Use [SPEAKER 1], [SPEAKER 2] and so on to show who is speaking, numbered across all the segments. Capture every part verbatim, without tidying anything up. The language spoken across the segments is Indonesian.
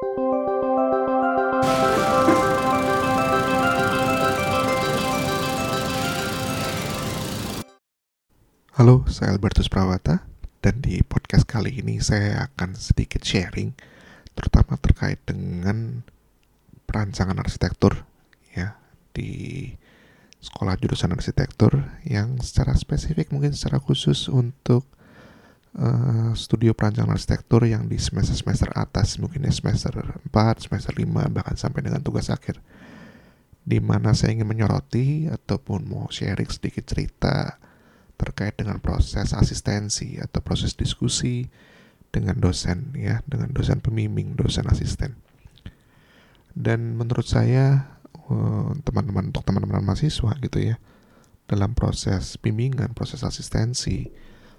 [SPEAKER 1] Halo, saya Albertus Prawata, dan di podcast kali ini saya akan sedikit sharing, terutama terkait dengan perancangan arsitektur ya di sekolah jurusan arsitektur yang secara spesifik mungkin secara khusus untuk uh, studio perancangan arsitektur yang di semester-semester atas, mungkin ya semester empat, semester lima, bahkan sampai dengan tugas akhir, di mana saya ingin menyoroti ataupun mau sharing sedikit cerita terkait dengan proses asistensi atau proses diskusi dengan dosen ya, dengan dosen pembimbing, dosen asisten. Dan menurut saya teman-teman untuk teman-teman mahasiswa gitu ya, dalam proses bimbingan, proses asistensi,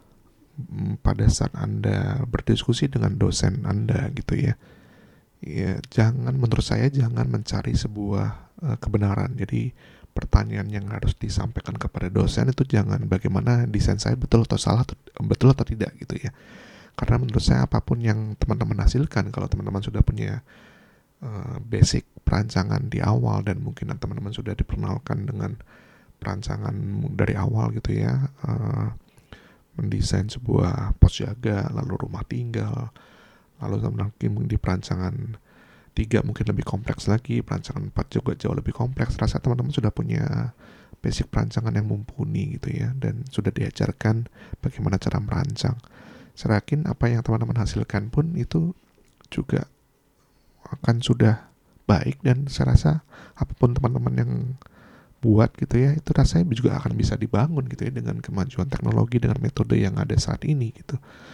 [SPEAKER 1] pada saat Anda berdiskusi dengan dosen Anda gitu ya, ya jangan, menurut saya jangan mencari sebuah uh, kebenaran. Jadi pertanyaan yang harus disampaikan kepada dosen itu jangan bagaimana desain saya betul atau salah, betul atau tidak gitu ya. Karena menurut saya apapun yang teman-teman hasilkan, kalau teman-teman sudah punya uh, basic perancangan di awal dan mungkin teman-teman sudah diperkenalkan dengan perancangan dari awal gitu ya, uh, mendesain sebuah pos jaga, lalu rumah tinggal, lalu mungkin di perancangan tiga mungkin lebih kompleks lagi, perancangan empat juga jauh lebih kompleks. Rasa teman-teman sudah punya basic perancangan yang mumpuni gitu ya, dan sudah diajarkan bagaimana cara merancang. Saya yakin apa yang teman-teman hasilkan pun itu juga akan sudah baik, dan saya rasa apapun teman-teman yang buat gitu ya, itu rasanya juga akan bisa dibangun gitu ya dengan kemajuan teknologi, dengan metode yang ada saat ini gitu.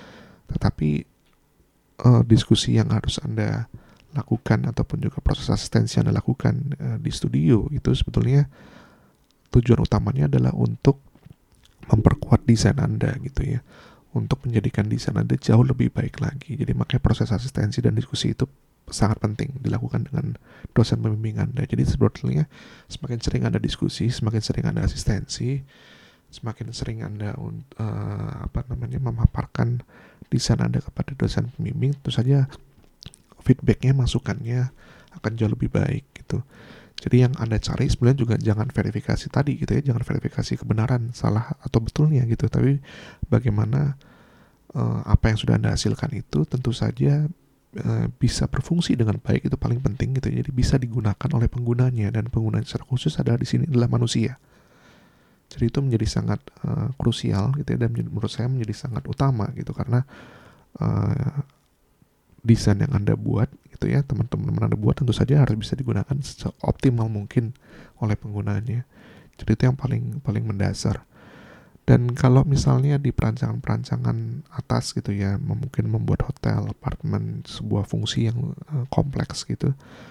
[SPEAKER 1] Tetapi uh, diskusi yang harus Anda lakukan ataupun juga proses asistensi yang dilakukan uh, di studio itu sebetulnya tujuan utamanya adalah untuk memperkuat desain Anda gitu ya, untuk menjadikan desain Anda jauh lebih baik lagi. Jadi makanya proses asistensi dan diskusi itu sangat penting dilakukan dengan dosen pembimbing Anda. Jadi sebetulnya semakin sering Anda diskusi, semakin sering Anda asistensi, semakin sering Anda uh, apa namanya memaparkan desain Anda kepada dosen pembimbing, tentu saja feedbacknya, masukannya akan jauh lebih baik gitu. Jadi yang Anda cari sebenarnya juga jangan verifikasi tadi gitu ya, jangan verifikasi kebenaran salah atau betulnya gitu, tapi bagaimana uh, apa yang sudah Anda hasilkan itu tentu saja uh, bisa berfungsi dengan baik, itu paling penting gitu. Jadi bisa digunakan oleh penggunanya, dan penggunanya secara khusus adalah di sini adalah manusia. Jadi itu menjadi sangat uh, krusial gitu ya, dan menurut saya menjadi sangat utama gitu, karena uh, desain yang Anda buat gitu ya, teman-teman Anda buat tentu saja harus bisa digunakan seoptimal mungkin oleh penggunanya. Jadi itu yang paling paling mendasar. Dan kalau misalnya di perancangan-perancangan atas gitu ya, mungkin membuat hotel, apartemen, sebuah fungsi yang uh, kompleks gitu,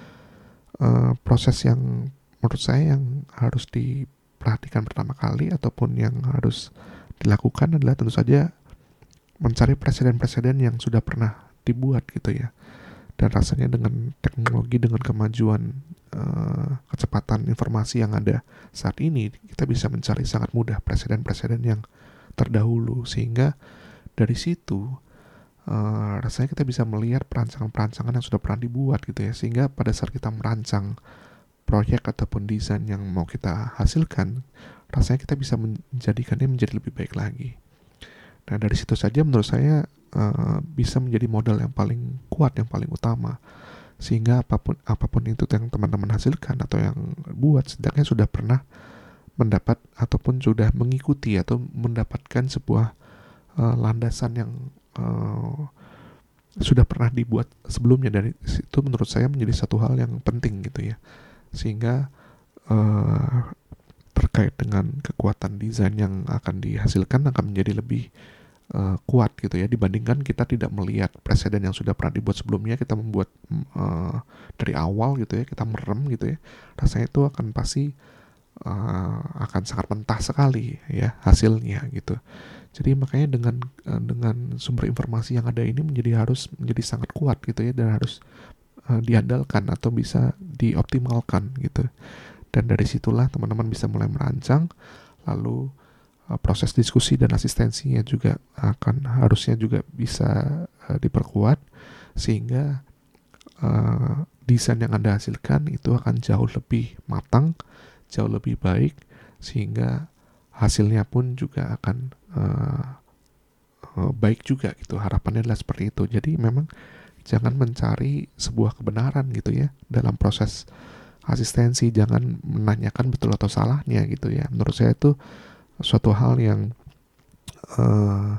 [SPEAKER 1] uh, proses yang menurut saya yang harus diperhatikan pertama kali ataupun yang harus dilakukan adalah tentu saja mencari preseden-preseden yang sudah pernah dibuat gitu ya. Dan rasanya dengan teknologi, dengan kemajuan uh, kecepatan informasi yang ada saat ini, kita bisa mencari sangat mudah preseden-preseden yang terdahulu, sehingga dari situ uh, rasanya kita bisa melihat perancangan-perancangan yang sudah pernah dibuat gitu ya, sehingga pada saat kita merancang proyek ataupun desain yang mau kita hasilkan, rasanya kita bisa menjadikannya menjadi lebih baik lagi. Nah dari situ saja menurut saya uh, bisa menjadi modal yang paling kuat, yang paling utama, sehingga apapun apapun itu yang teman-teman hasilkan atau yang buat, setidaknya sudah pernah mendapat ataupun sudah mengikuti atau mendapatkan sebuah uh, landasan yang uh, sudah pernah dibuat sebelumnya. Dari situ menurut saya menjadi satu hal yang penting gitu ya, sehingga uh, terkait dengan kekuatan desain yang akan dihasilkan akan menjadi lebih uh, kuat gitu ya, dibandingkan kita tidak melihat preseden yang sudah pernah dibuat sebelumnya, kita membuat uh, dari awal gitu ya, kita merem gitu ya, rasanya itu akan pasti uh, akan sangat mentah sekali ya hasilnya gitu. Jadi makanya dengan uh, dengan sumber informasi yang ada ini menjadi harus menjadi sangat kuat gitu ya, dan harus uh, diandalkan atau bisa dioptimalkan gitu. Dan dari situlah teman-teman bisa mulai merancang, lalu uh, proses diskusi dan asistensinya juga akan harusnya juga bisa uh, diperkuat, sehingga uh, desain yang Anda hasilkan itu akan jauh lebih matang, jauh lebih baik, sehingga hasilnya pun juga akan uh, uh, baik juga gitu. Harapannya adalah seperti itu. Jadi memang jangan mencari sebuah kebenaran gitu ya dalam proses asistensi, jangan menanyakan betul atau salahnya gitu ya. Menurut saya itu suatu hal yang uh,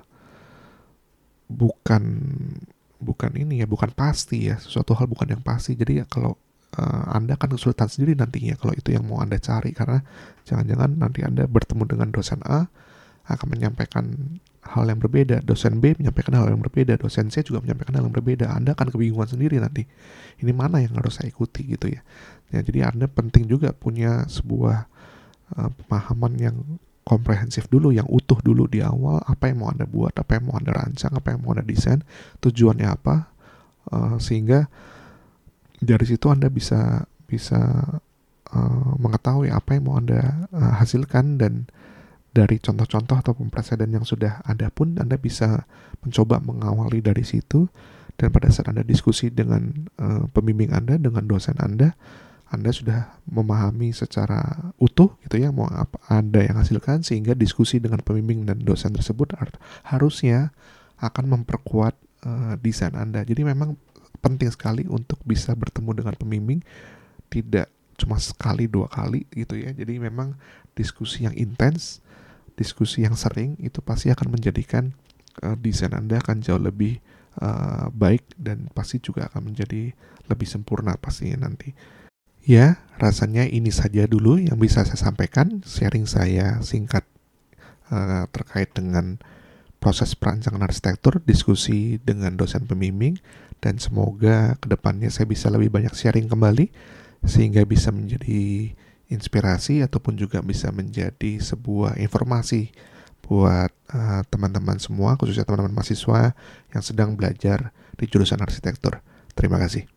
[SPEAKER 1] bukan bukan ini ya, bukan pasti ya, suatu hal bukan yang pasti. Jadi ya kalau uh, Anda akan kesulitan sendiri nantinya kalau itu yang mau Anda cari, karena jangan-jangan nanti Anda bertemu dengan dosen A akan menyampaikan hal yang berbeda, dosen B menyampaikan hal yang berbeda, dosen C juga menyampaikan hal yang berbeda. Anda akan kebingungan sendiri nanti. Ini mana yang harus saya ikuti gitu ya. Ya jadi Anda penting juga punya sebuah uh, pemahaman yang komprehensif dulu, yang utuh dulu di awal, apa yang mau Anda buat, apa yang mau Anda rancang, apa yang mau Anda desain, tujuannya apa, uh, sehingga dari situ Anda bisa bisa uh, mengetahui apa yang mau Anda uh, hasilkan, dan dari contoh-contoh ataupun presiden yang sudah ada pun Anda bisa mencoba mengawali dari situ, dan pada saat Anda diskusi dengan uh, pembimbing Anda, dengan dosen Anda, Anda sudah memahami secara utuh gitu ya mau apa Anda yang hasilkan, sehingga diskusi dengan pembimbing dan dosen tersebut harusnya akan memperkuat uh, desain Anda. Jadi memang penting sekali untuk bisa bertemu dengan pembimbing, tidak cuma sekali dua kali gitu ya. Jadi memang diskusi yang intens, diskusi yang sering itu pasti akan menjadikan uh, desain Anda akan jauh lebih uh, baik, dan pasti juga akan menjadi lebih sempurna pastinya nanti. Ya, rasanya ini saja dulu yang bisa saya sampaikan, sharing saya singkat uh, terkait dengan proses perancangan arsitektur, diskusi dengan dosen pembimbing, dan semoga kedepannya saya bisa lebih banyak sharing kembali, sehingga bisa menjadi inspirasi ataupun juga bisa menjadi sebuah informasi buat uh, teman-teman semua, khususnya teman-teman mahasiswa yang sedang belajar di jurusan arsitektur. Terima kasih.